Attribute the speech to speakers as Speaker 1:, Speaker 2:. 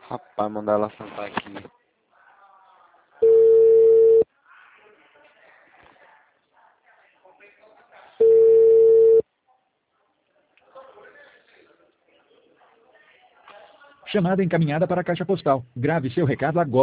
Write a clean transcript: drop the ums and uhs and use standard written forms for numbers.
Speaker 1: Rapaz, mandar ela sentar aqui.
Speaker 2: Chamada encaminhada para a caixa postal. Grave seu recado agora.